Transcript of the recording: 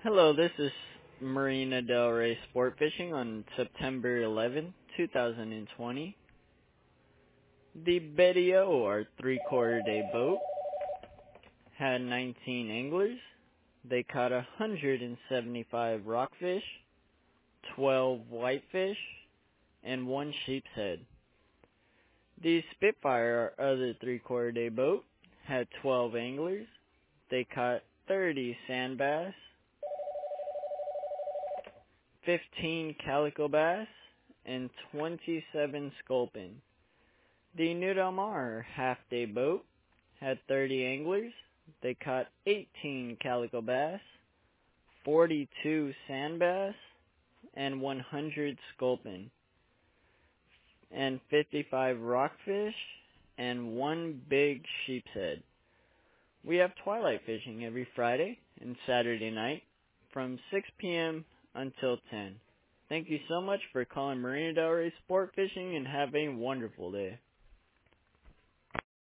Hello, this is Marina Del Rey Sport Fishing on September 11, 2020. The Betty O, our three-quarter day boat, had 19 anglers. They caught 175 rockfish, 12 whitefish, and 1 sheep's head. The Spitfire, our other three-quarter day boat, had 12 anglers. They caught 30 sand bass, 15 calico bass, and 27 sculpin. The New Del Mar half-day boat had 30 anglers. They caught 18 calico bass, 42 sand bass, and 100 sculpin, and 55 rockfish, and 1 big sheep's head. We have twilight fishing every Friday and Saturday night from 6 p.m. until 10. Thank you so much for calling Marina Del Rey Sport Fishing and have a wonderful day.